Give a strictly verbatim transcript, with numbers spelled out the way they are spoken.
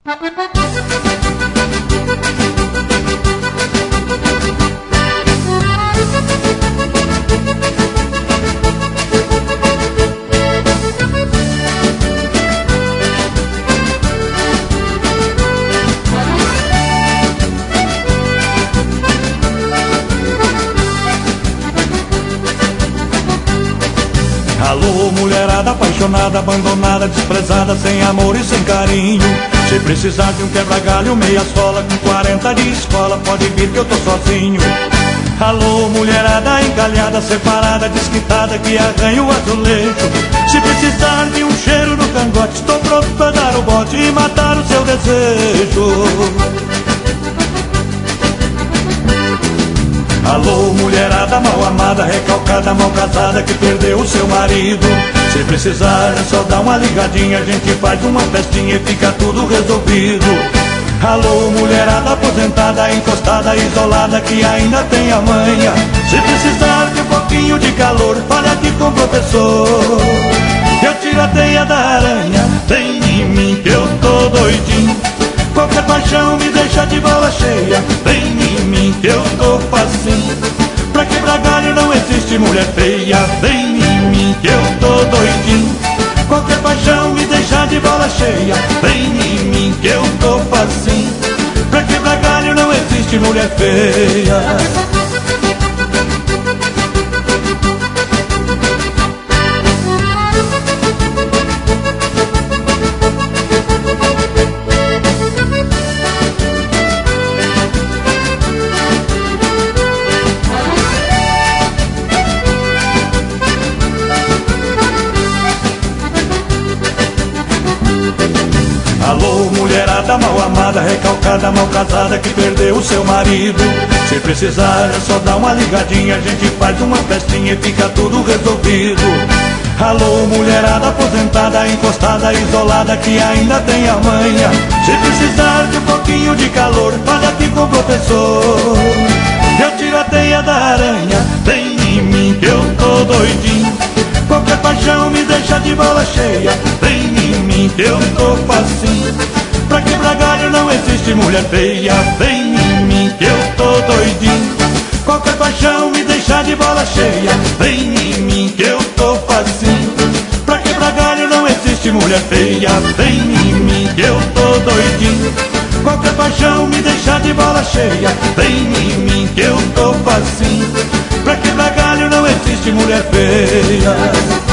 Alô, mulherada apaixonada, abandonada, desprezada, sem amor e sem carinho. Se precisar de um quebra-galho, meia sola, com quarenta de escola, pode vir que eu tô sozinho. Alô, mulherada encalhada, separada, desquitada, que arranha o azulejo. Se precisar de um cheiro no cangote, estou pronto pra dar o bote e matar o seu desejo. Alô, mulherada mal amada, recalcada, mal casada, que perdeu o seu marido. Se precisar é só dar uma ligadinha, a gente faz uma festinha e fica tudo resolvido. Alô, mulherada aposentada, encostada, isolada, que ainda tem a manha. Se precisar de um pouquinho de calor, fale aqui com o professor. Eu tiro a teia da aranha, vem em mim que eu tô doidinho. Qualquer paixão me deixa de bola cheia, vem em mim que eu tô facinho. Pra quebrar galho não existe mulher feia, vem em mim que eu tô doidinho. Qualquer paixão me deixa de bola cheia, vem em mim que eu tô facinho. Pra quebrar galho não existe mulher feia. Alô, mulherada mal amada, recalcada, mal casada, que perdeu o seu marido. Se precisar é só dar uma ligadinha, a gente faz uma festinha e fica tudo resolvido. Alô, mulherada aposentada, encostada, isolada, que ainda tem a manha. Se precisar de um pouquinho de calor, fale aqui com o professor. Eu tiro a teia da aranha, vem em mim que eu tô doidinho. Qualquer paixão me deixa de bola cheia, vem em mim que eu tô facinho. Pra quebrar galho não existe mulher feia, vem em mim que eu tô doidinho. Qualquer paixão me deixa de bola cheia, vem em mim que eu tô facinho. Pra quebrar galho não existe mulher feia, vem em mim que eu tô doidinho. Qualquer paixão me deixa de bola cheia, vem em mim que eu tô facinho. Pra quebrar galho não existe mulher feia.